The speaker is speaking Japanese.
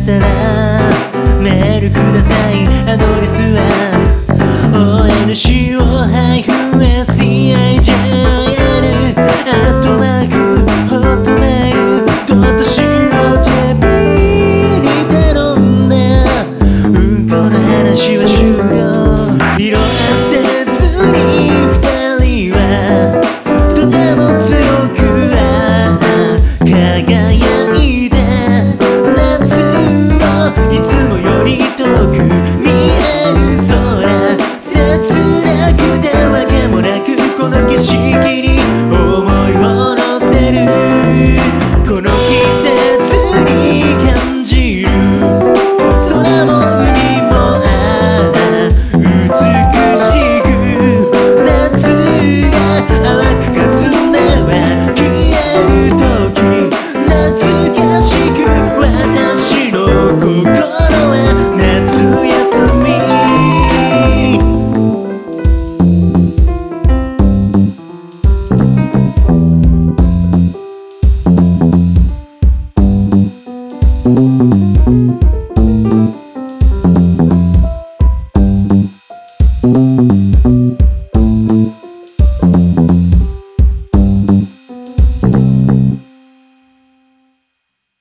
ったらメールください。アドレスは ONCOHIGNL@hotmail.co.jp に頼んでこの話は終了。色あせずに二人はとても強く輝いて、夏もいつもより遠く見える空、切なくてわけもなくこの景色